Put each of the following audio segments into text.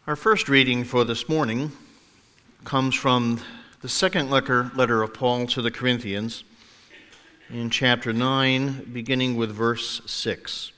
Our first reading for this morning comes from the second letter of Paul to the Corinthians in chapter 9, beginning with verse 6.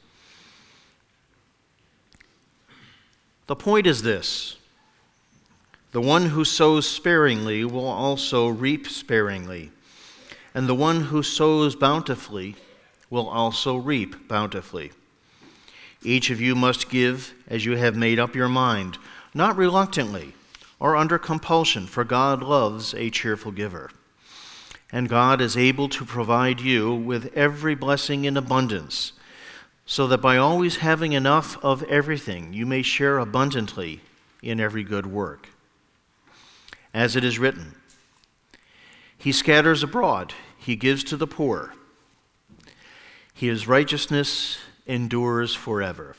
The point is this: the one who sows sparingly will also reap sparingly, and the one who sows bountifully will also reap bountifully. Each of you must give as you have made up your mind, not reluctantly or under compulsion, for God loves a cheerful giver. And God is able to provide you with every blessing in abundance, so that by always having enough of everything, you may share abundantly in every good work. As it is written, He scatters abroad, He gives to the poor. His righteousness endures forever.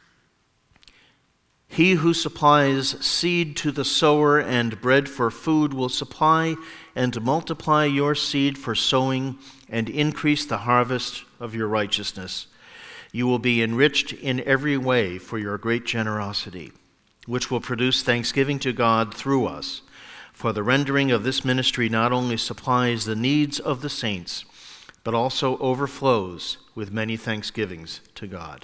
He who supplies seed to the sower and bread for food will supply and multiply your seed for sowing and increase the harvest of your righteousness. You will be enriched in every way for your great generosity, which will produce thanksgiving to God through us. For the rendering of this ministry not only supplies the needs of the saints, but also overflows with many thanksgivings to God.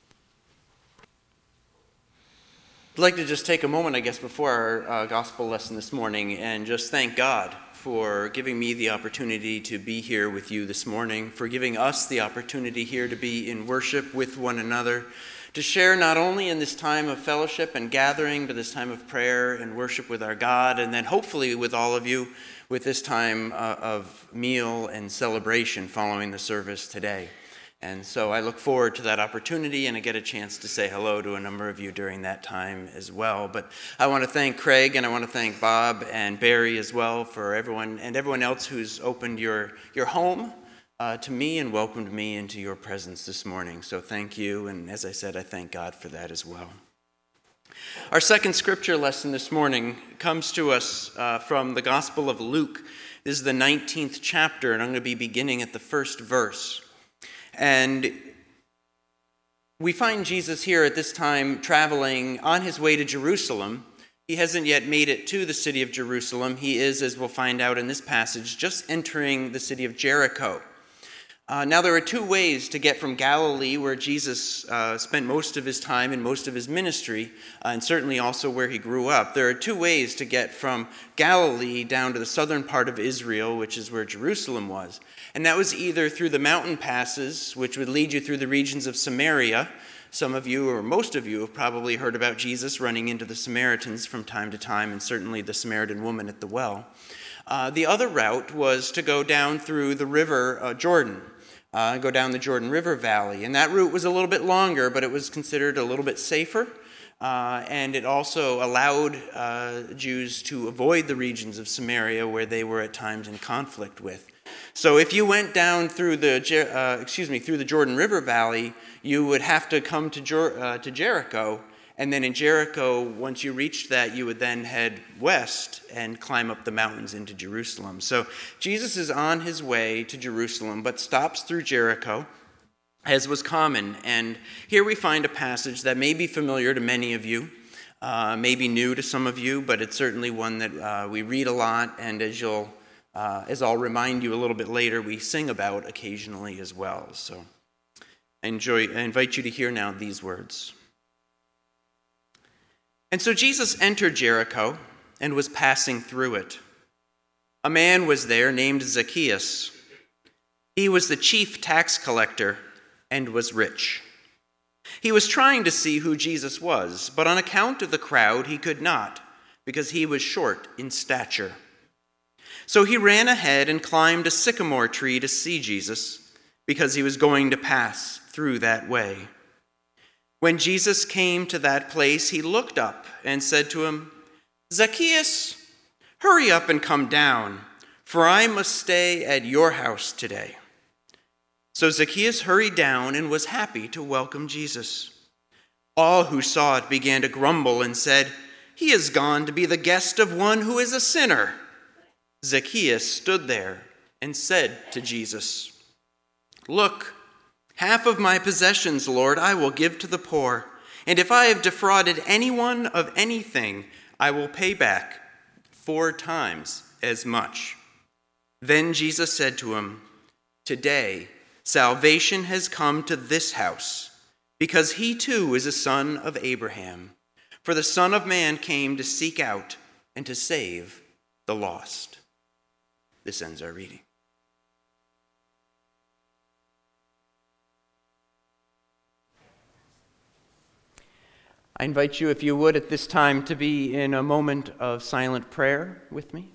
I'd like to just take a moment, before our gospel lesson this morning and just thank God for giving me the opportunity to be here with you this morning, for giving us the opportunity here to be in worship with one another, to share not only in this time of fellowship and gathering, but this time of prayer and worship with our God, and then hopefully with all of you with this time of meal and celebration following the service today. And so I look forward to that opportunity, and I get a chance to say hello to a number of you during that time as well. But I want to thank Craig, and I want to thank Bob and Barry as well for everyone else who's opened your home to me and welcomed me into your presence this morning. So thank you, and as I said, I thank God for that as well. Our second scripture lesson this morning comes to us from the Gospel of Luke. This is the 19th chapter, and I'm going to be beginning at the first verse. And we find Jesus here at this time traveling on his way to Jerusalem. He hasn't yet made it to the city of Jerusalem. He is, as we'll find out in this passage, just entering the city of Jericho. Now, there are two ways to get from Galilee, where Jesus spent most of his time and most of his ministry, and certainly also where he grew up. There are two ways to get from Galilee down to the southern part of Israel, which is where Jerusalem was. And that was either through the mountain passes, which would lead you through the regions of Samaria. Some of you, or most of you, have probably heard about Jesus running into the Samaritans from time to time, and certainly the Samaritan woman at the well. The other route was to go down through the river Jordan. Go down the Jordan River Valley. And that route was a little bit longer, but it was considered a little bit safer. And it also allowed Jews to avoid the regions of Samaria where they were at times in conflict with. So if you went down through the Jordan River Valley, you would have to come to Jericho. And then in Jericho, once you reached that, you would then head west and climb up the mountains into Jerusalem. So Jesus is on his way to Jerusalem, but stops through Jericho, as was common. And here we find a passage that may be familiar to many of you, may be new to some of you, but it's certainly one that we read a lot, and as I'll remind you a little bit later, we sing about occasionally as well. So I invite you to hear now these words. And so Jesus entered Jericho and was passing through it. A man was there named Zacchaeus. He was the chief tax collector and was rich. He was trying to see who Jesus was, but on account of the crowd he could not, because he was short in stature. So he ran ahead and climbed a sycamore tree to see Jesus, because he was going to pass through that way. When Jesus came to that place, he looked up and said to him, "Zacchaeus, hurry up and come down, for I must stay at your house today." So Zacchaeus hurried down and was happy to welcome Jesus. All who saw it began to grumble and said, "He has gone to be the guest of one who is a sinner." Zacchaeus stood there and said to Jesus, "Look, half of my possessions, Lord, I will give to the poor, And if I have defrauded anyone of anything, I will pay back 4 times as much." Then Jesus said to him, "Today salvation has come to this house, because he too is a son of Abraham. For the Son of Man came to seek out and to save the lost." This ends our reading. I invite you, if you would, at this time to be in a moment of silent prayer with me.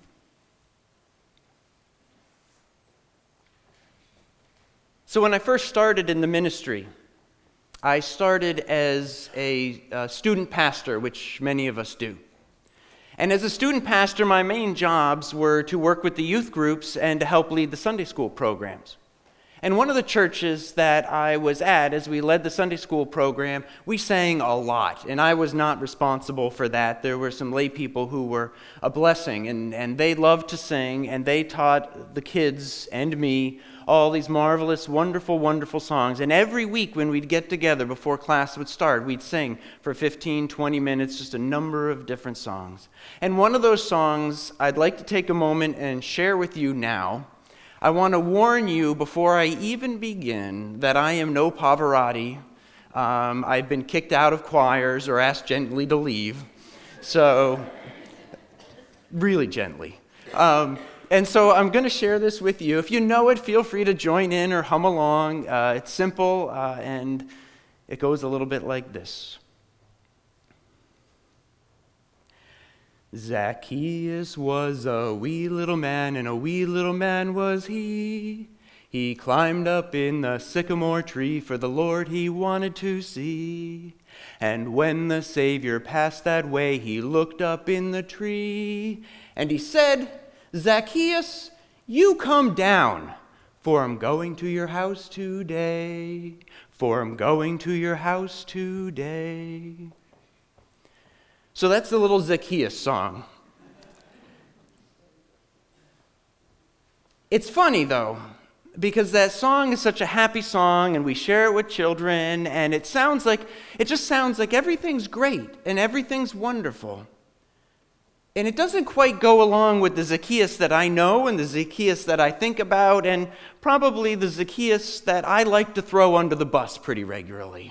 So when I first started in the ministry, I started as a student pastor, which many of us do. And as a student pastor, my main jobs were to work with the youth groups and to help lead the Sunday school programs. And one of the churches that I was at, as we led the Sunday school program, we sang a lot, and I was not responsible for that. There were some lay people who were a blessing, and they loved to sing, and they taught the kids and me all these marvelous, wonderful, wonderful songs. And every week when we'd get together before class would start, we'd sing for 15, 20 minutes, just a number of different songs. And one of those songs I'd like to take a moment and share with you now. I want to warn you before I even begin that I am no Pavarotti. I've been kicked out of choirs or asked gently to leave. So, really gently. And so I'm going to share this with you. If you know it, feel free to join in or hum along. It's simple, and it goes a little bit like this. Zacchaeus was a wee little man, and a wee little man was he. He climbed up in the sycamore tree for the Lord he wanted to see. And when the Savior passed that way, he looked up in the tree, and he said, "Zacchaeus, you come down, for I'm going to your house today, for I'm going to your house today." So that's the little Zacchaeus song. It's funny, though, because that song is such a happy song, and we share it with children, and it just sounds like everything's great and everything's wonderful. And it doesn't quite go along with the Zacchaeus that I know and the Zacchaeus that I think about, and probably the Zacchaeus that I like to throw under the bus pretty regularly.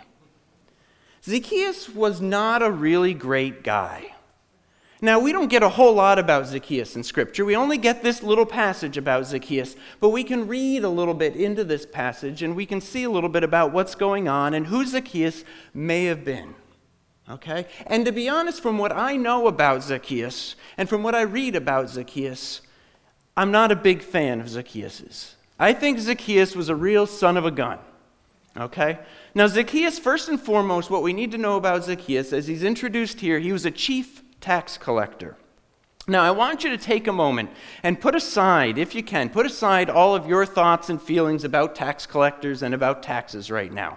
Zacchaeus was not a really great guy. Now, we don't get a whole lot about Zacchaeus in Scripture. We only get this little passage about Zacchaeus, but we can read a little bit into this passage, and we can see a little bit about what's going on and who Zacchaeus may have been. Okay? And to be honest, from what I know about Zacchaeus, and from what I read about Zacchaeus, I'm not a big fan of Zacchaeus's. I think Zacchaeus was a real son of a gun. Okay? Now, Zacchaeus, first and foremost, what we need to know about Zacchaeus, as he's introduced here, he was a chief tax collector. Now, I want you to take a moment and put aside, if you can, put aside all of your thoughts and feelings about tax collectors and about taxes right now.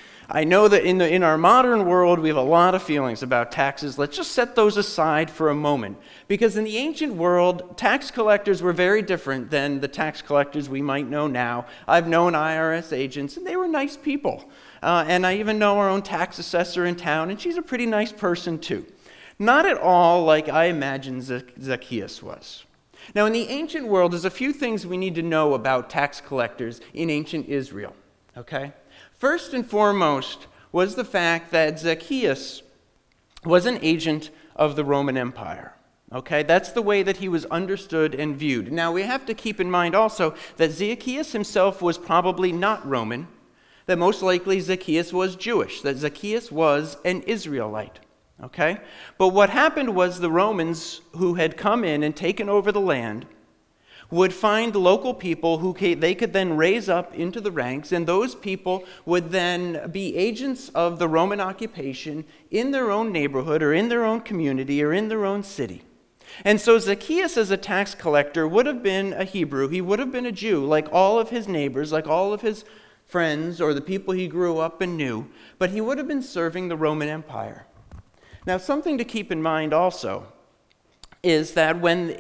I know that in our modern world, we have a lot of feelings about taxes. Let's just set those aside for a moment. Because in the ancient world, tax collectors were very different than the tax collectors we might know now. I've known IRS agents, and they were nice people. And I even know our own tax assessor in town, and she's a pretty nice person too. Not at all like I imagine Zacchaeus was. Now, in the ancient world, there's a few things we need to know about tax collectors in ancient Israel. Okay? First and foremost was the fact that Zacchaeus was an agent of the Roman Empire. Okay, that's the way that he was understood and viewed. Now, we have to keep in mind also that Zacchaeus himself was probably not Roman, that most likely Zacchaeus was Jewish, that Zacchaeus was an Israelite. Okay? But what happened was the Romans who had come in and taken over the land would find local people who they could then raise up into the ranks, and those people would then be agents of the Roman occupation in their own neighborhood or in their own community or in their own city. And so Zacchaeus, as a tax collector, would have been a Hebrew. He would have been a Jew, like all of his neighbors, like all of his friends or the people he grew up and knew, but he would have been serving the Roman Empire. Now, something to keep in mind also is that when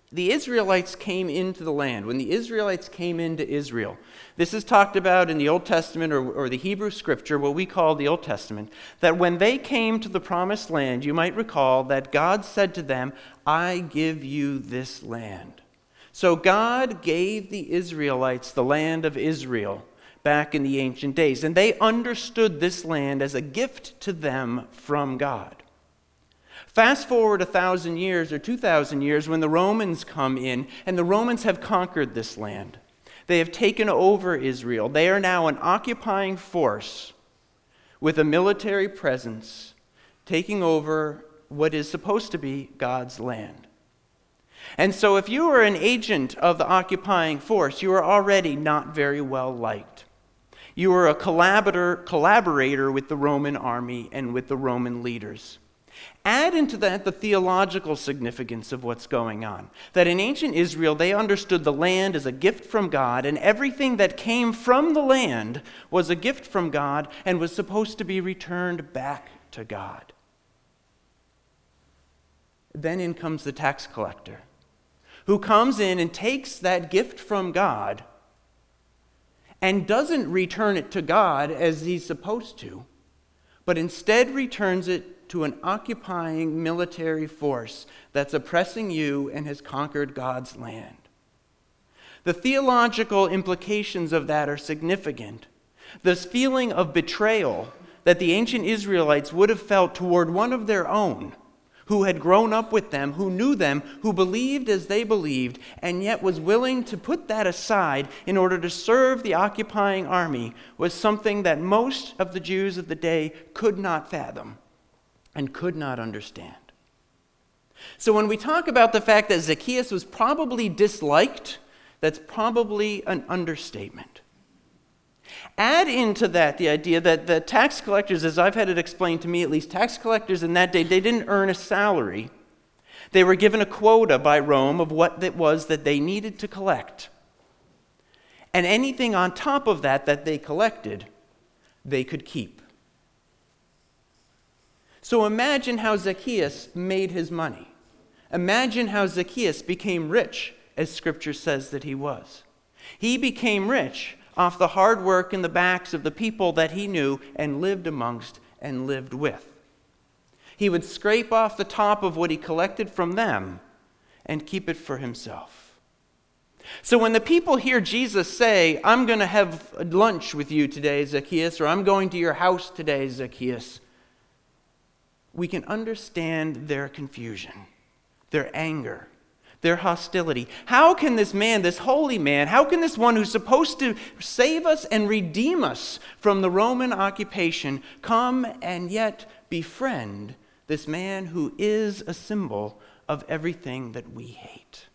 the Israelites came into the land, when the Israelites came into Israel, this is talked about in the Old Testament or the Hebrew Scripture, what we call the Old Testament, that when they came to the promised land, you might recall that God said to them, I give you this land. So God gave the Israelites the land of Israel back in the ancient days, and they understood this land as a gift to them from God. Fast forward 1,000 years or 2,000 years when the Romans come in, and the Romans have conquered this land. They have taken over Israel. They are now an occupying force with a military presence, taking over what is supposed to be God's land. And so if you are an agent of the occupying force, you are already not very well liked. You are a collaborator with the Roman army and with the Roman leaders. Add into that the theological significance of what's going on. That in ancient Israel, they understood the land as a gift from God, and everything that came from the land was a gift from God and was supposed to be returned back to God. Then in comes the tax collector, who comes in and takes that gift from God and doesn't return it to God as he's supposed to, but instead returns it to an occupying military force that's oppressing you and has conquered God's land. The theological implications of that are significant. This feeling of betrayal that the ancient Israelites would have felt toward one of their own, who had grown up with them, who knew them, who believed as they believed, and yet was willing to put that aside in order to serve the occupying army, was something that most of the Jews of the day could not fathom and could not understand. So when we talk about the fact that Zacchaeus was probably disliked, that's probably an understatement. Add into that the idea that the tax collectors, as I've had it explained to me at least, tax collectors in that day, they didn't earn a salary. They were given a quota by Rome of what it was that they needed to collect. And anything on top of that they collected, they could keep. So imagine how Zacchaeus made his money. Imagine how Zacchaeus became rich, as Scripture says that he was. He became rich off the hard work in the backs of the people that he knew and lived amongst and lived with. He would scrape off the top of what he collected from them and keep it for himself. So when the people hear Jesus say, I'm going to have lunch with you today, Zacchaeus, or I'm going to your house today, Zacchaeus, we can understand their confusion, their anger, their hostility. How can this man, this holy man, how can this one who's supposed to save us and redeem us from the Roman occupation come and yet befriend this man who is a symbol of everything that we hate?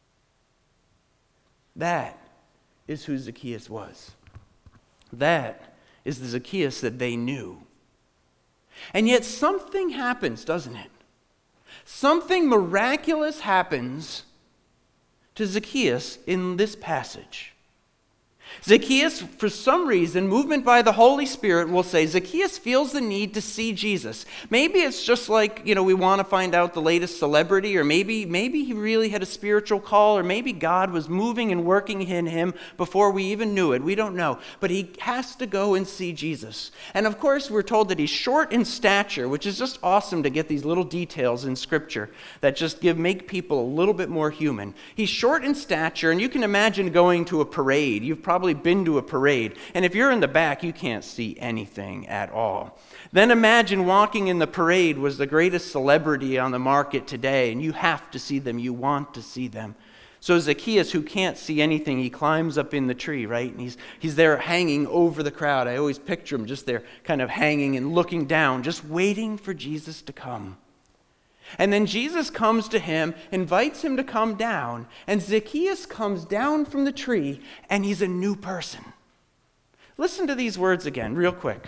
That is who Zacchaeus was. That is the Zacchaeus that they knew. And yet something happens, doesn't it? Something miraculous happens to Zacchaeus in this passage. Zacchaeus, for some reason, movement by the Holy Spirit, will say, Zacchaeus feels the need to see Jesus. Maybe it's just like, we want to find out the latest celebrity, or maybe he really had a spiritual call, or maybe God was moving and working in him before we even knew it. We don't know. But he has to go and see Jesus. And of course, we're told that he's short in stature, which is just awesome to get these little details in Scripture that just make people a little bit more human. He's short in stature, and you can imagine going to a parade. You've probably been to a parade, and if you're in the back, you can't see anything at all. Then imagine walking in the parade was the greatest celebrity on the market today, and you have to see them, you want to see them. So Zacchaeus, who can't see anything, he climbs up in the tree, right? And he's there hanging over the crowd. I always picture him just there kind of hanging and looking down, just waiting for Jesus to come. And then Jesus comes to him, invites him to come down, and Zacchaeus comes down from the tree, and he's a new person. Listen to these words again, real quick.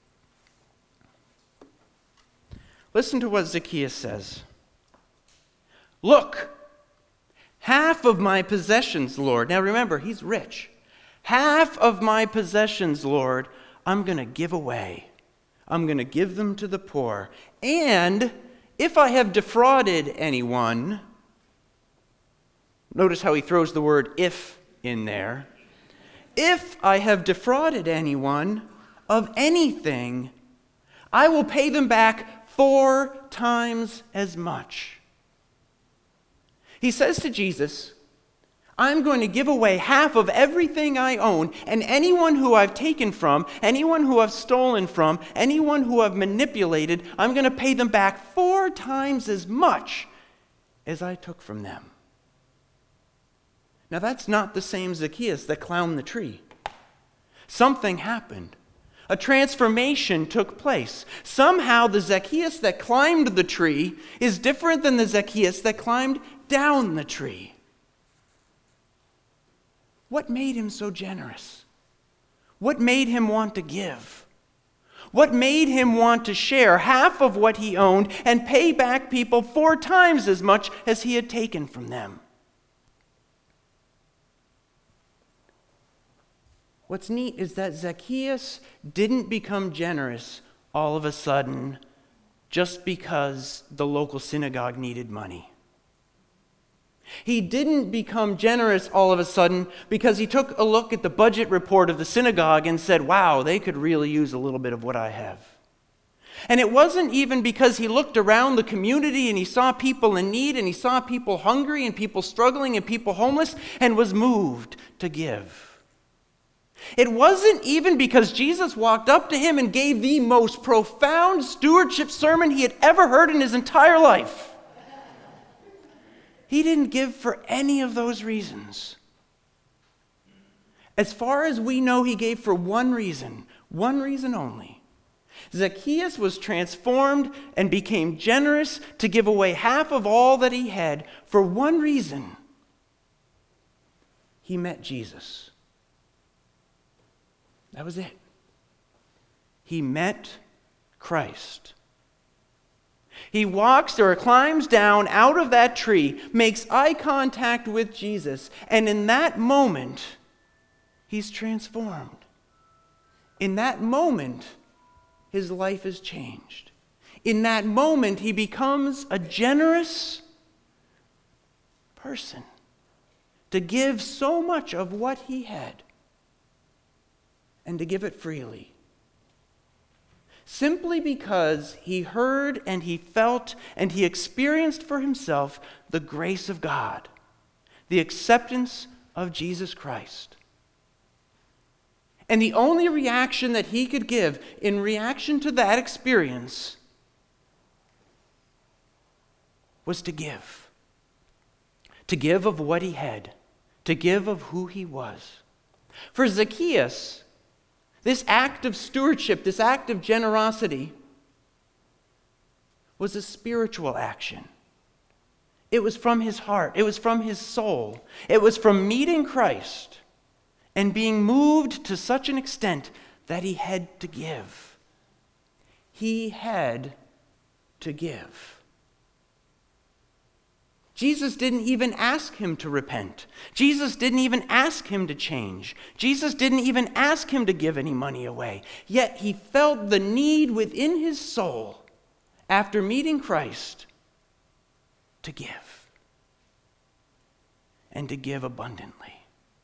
Listen to what Zacchaeus says. Look, half of my possessions, Lord. Now remember, he's rich. Half of my possessions, Lord, I'm going to give away. I'm going to give them to the poor. And if I have defrauded anyone, Notice how he throws the word if in there. If I have defrauded anyone of anything, I will pay them back 4 times as much. He says to Jesus, I'm going to give away half of everything I own, and anyone who I've taken from, anyone who I've stolen from, anyone who I've manipulated, I'm going to pay them back 4 times as much as I took from them. Now that's not the same Zacchaeus that climbed the tree. Something happened. A transformation took place. Somehow the Zacchaeus that climbed the tree is different than the Zacchaeus that climbed down the tree. What made him so generous? What made him want to give? What made him want to share half of what he owned and pay back people 4 times as much as he had taken from them? What's neat is that Zacchaeus didn't become generous all of a sudden just because the local synagogue needed money. He didn't become generous all of a sudden because he took a look at the budget report of the synagogue and said, wow, they could really use a little bit of what I have. And it wasn't even because he looked around the community and he saw people in need and he saw people hungry and people struggling and people homeless and was moved to give. It wasn't even because Jesus walked up to him and gave the most profound stewardship sermon he had ever heard in his entire life. He didn't give for any of those reasons. As far as we know, he gave for one reason only. Zacchaeus was transformed and became generous to give away half of all that he had for one reason. He met Jesus. That was it. He met Christ. He walks or climbs down out of that tree, makes eye contact with Jesus, and in that moment, he's transformed. In that moment, his life is changed. In that moment, he becomes a generous person to give so much of what he had and to give it freely. Simply because he heard and he felt and he experienced for himself the grace of God, the acceptance of Jesus Christ. And the only reaction that he could give in reaction to that experience was to give. To give of what he had, to give of who he was. For Zacchaeus, this act of stewardship, this act of generosity, was a spiritual action. It was from his heart. It was from his soul. It was from meeting Christ and being moved to such an extent that he had to give. He had to give. Jesus didn't even ask him to repent. Jesus didn't even ask him to change. Jesus didn't even ask him to give any money away. Yet he felt the need within his soul, after meeting Christ, to give. And to give abundantly.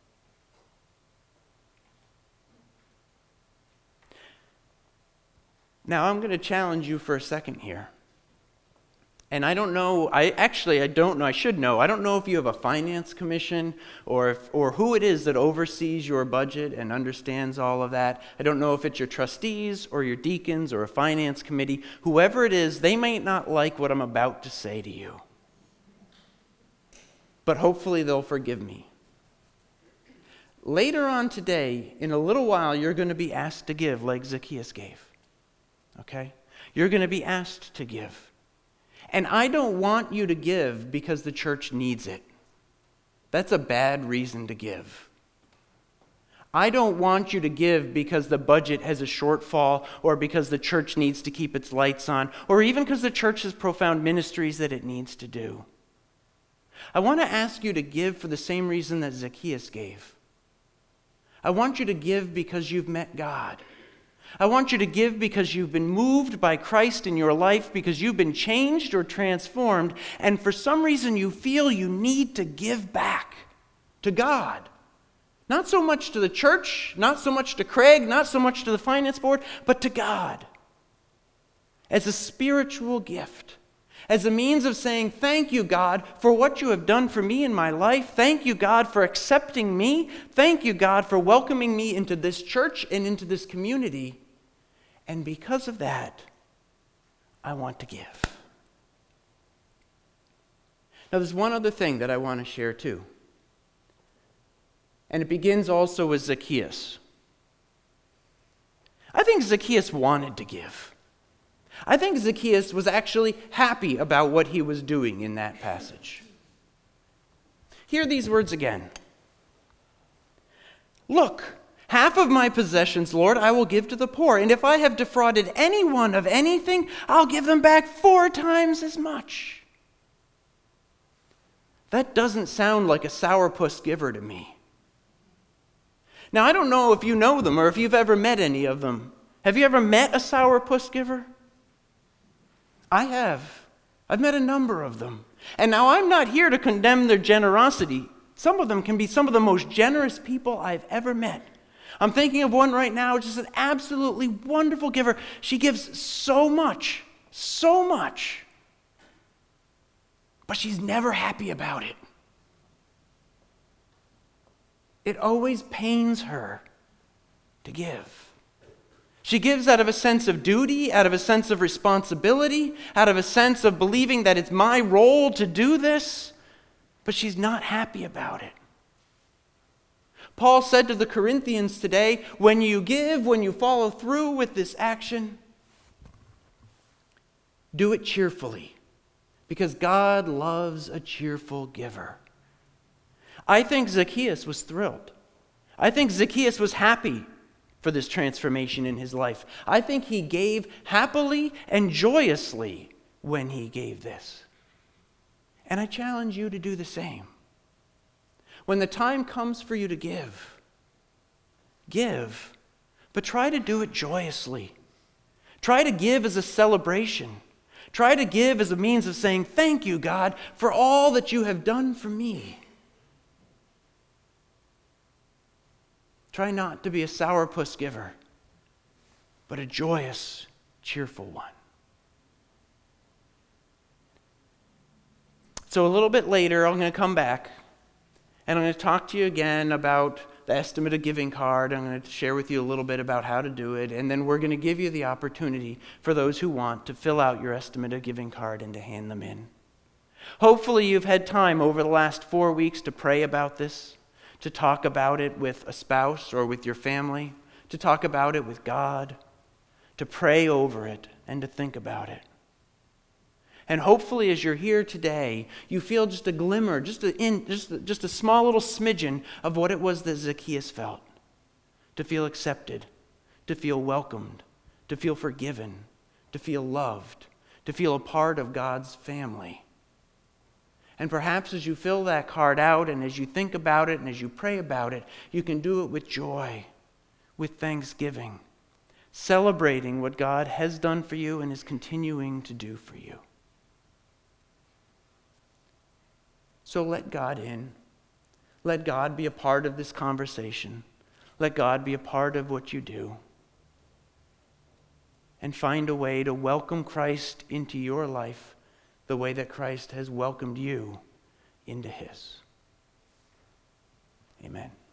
Now I'm going to challenge you for a second here. And I don't know, I don't know, I should know. I don't know if you have a finance commission or who it is that oversees your budget and understands all of that. I don't know if it's your trustees or your deacons or a finance committee. Whoever it is, they may not like what I'm about to say to you. But hopefully they'll forgive me. Later on today, in a little while, you're going to be asked to give like Zacchaeus gave. Okay? You're going to be asked to give. And I don't want you to give because the church needs it. That's a bad reason to give. I don't want you to give because the budget has a shortfall or because the church needs to keep its lights on or even because the church has profound ministries that it needs to do. I want to ask you to give for the same reason that Zacchaeus gave. I want you to give because you've met God. I want you to give because you've been moved by Christ in your life, because you've been changed or transformed, and for some reason you feel you need to give back to God. Not so much to the church, not so much to Craig, not so much to the finance board, but to God. As a spiritual gift. As a means of saying, thank you, God, for what you have done for me in my life. Thank you, God, for accepting me. Thank you, God, for welcoming me into this church and into this community. And because of that, I want to give. Now, there's one other thing that I want to share too. And it begins also with Zacchaeus. I think Zacchaeus wanted to give. I think Zacchaeus was actually happy about what he was doing in that passage. Hear these words again. Look, half of my possessions, Lord, I will give to the poor. And if I have defrauded anyone of anything, I'll give them back 4 times as much. That doesn't sound like a sourpuss giver to me. Now, I don't know if you know them or if you've ever met any of them. Have you ever met a sourpuss giver? I have. I've met a number of them. And now I'm not here to condemn their generosity. Some of them can be some of the most generous people I've ever met. I'm thinking of one right now, just an absolutely wonderful giver. She gives so much, but she's never happy about it. It always pains her to give. She gives out of a sense of duty, out of a sense of responsibility, out of a sense of believing that it's my role to do this, but she's not happy about it. Paul said to the Corinthians today, when you give, when you follow through with this action, do it cheerfully, because God loves a cheerful giver. I think Zacchaeus was thrilled. I think Zacchaeus was happy for this transformation in his life. I think he gave happily and joyously when he gave this. And I challenge you to do the same. When the time comes for you to give, but try to do it joyously. Try to give as a celebration. Try to give as a means of saying, thank you, God, for all that you have done for me. Try not to be a sourpuss giver, but a joyous, cheerful one. So a little bit later, I'm going to come back, and I'm going to talk to you again about the estimate of giving card. I'm going to share with you a little bit about how to do it, and then we're going to give you the opportunity for those who want to fill out your estimate of giving card and to hand them in. Hopefully you've had time over the last 4 weeks to pray about this, to talk about it with a spouse or with your family, to talk about it with God, to pray over it and to think about it. And hopefully as you're here today, you feel just a glimmer, just a small little smidgen of what it was that Zacchaeus felt. To feel accepted, to feel welcomed, to feel forgiven, to feel loved, to feel a part of God's family. And perhaps as you fill that card out and as you think about it and as you pray about it, you can do it with joy, with thanksgiving, celebrating what God has done for you and is continuing to do for you. So let God in. Let God be a part of this conversation. Let God be a part of what you do. And find a way to welcome Christ into your life the way that Christ has welcomed you into his. Amen.